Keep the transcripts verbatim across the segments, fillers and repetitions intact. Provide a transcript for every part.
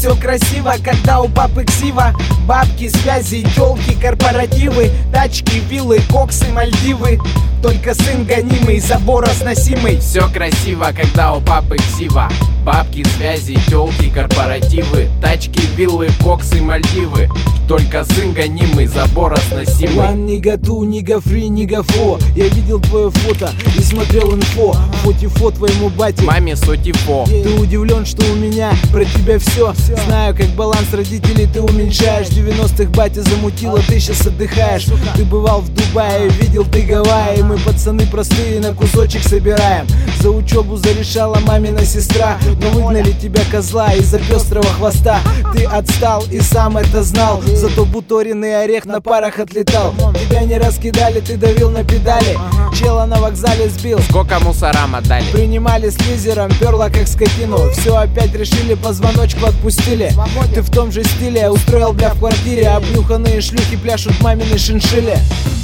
Все красиво, когда у папы ксива. Бабки, связи, тёлки, корпоративы, тачки, виллы, коксы, Мальдивы. Только сын гонимый, забор сносимый. Все красиво, когда у папы ксива. Бабки, связи, тёлки, корпоративы, тачки, виллы, коксы, Мальдивы. Только сын гонимый, забор сносимый. One nigga, two nigga, three nigga, four. Я видел твое фото и смотрел инфо. Фотифо твоему бате, маме сотифо. Ты удивлен, что у меня про тебя все. Знаю, как баланс родителей ты уменьшаешь. В девяностых батя замутила, ты сейчас отдыхаешь. Ты бывал в Дубае, видел ты Гавайи. Мы пацаны простые, на кусочек собираем. За учебу зарешала мамина сестра, но выгнали тебя, козла, из-за пестрого хвоста. Ты отстал и сам это знал, зато буторенный орех на парах отлетал. Тебя не раскидали, ты давил на педали. Чела на вокзале сбил, сколько мусорам отдали. Принимали с лизером, перла как скотину. Все опять решили, позвоночку отпустили. Ты в том же стиле устроил, бля, в квартире. Обнюханные шлюхи пляшут мамины шиншили.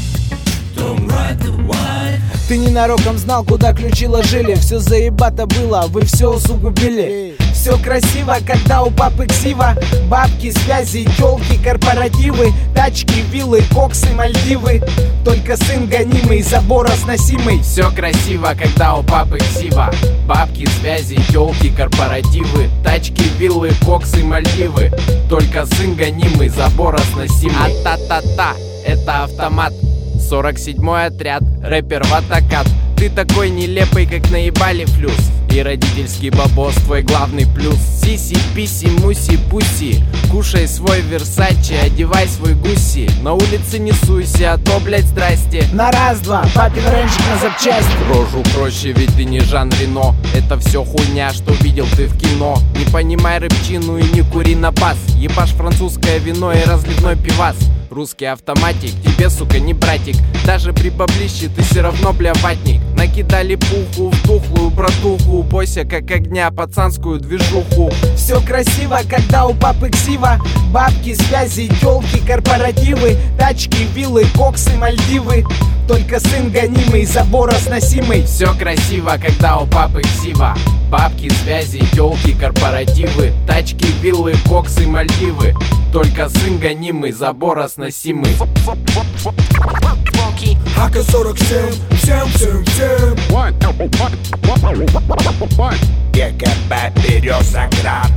Ты ненароком знал, куда ключи ложили. Все заебато было, вы все усугубили. Все красиво, когда у папы ксива. Бабки, связи, тёлки, корпоративы, тачки, виллы, коксы, Мальдивы. Только сын гонимый, забор сносимый. Все красиво, когда у папы ксива. Бабки, связи, тёлки, корпоративы, тачки, виллы, коксы, Мальдивы. Только сын гонимый, забор сносимый. А-та-та-та, это автомат. сорок седьмой отряд, рэпер Ватакат. Ты такой нелепый, как наебали флюс. И родительский бабос твой главный плюс. Сиси, писи, муси, пуси. Кушай свой Версачи, одевай свой гуси. На улице не суйся, а то, блять, здрасте. На раз-два, папин рейнджик на запчасти. Рожу проще, ведь ты не Жан Рено. Это все хуйня, что видел ты в кино. Не понимай рыбчину и не кури на бас. Ебашь французское вино и разливной пивас. Русский автоматик, тебе, сука, не братик. Даже при баблище ты все равно, бля, ватник. Накидали пуху в тухлую братуху. Бойся как огня, пацанскую движуху. Все красиво, когда у папы ксива. Бабки, связи, тёлки, корпоративы, тачки, виллы, коксы, Мальдивы. Только сын гонимый, забор сносимый. Все красиво, когда у папы ксива. Бабки, связи, тёлки, корпоративы, тачки, виллы, коксы, Мальдивы. Только сын гонимый, забор сносимый. АК сорок семь, всем, всем, всем. ГКБ Березоград.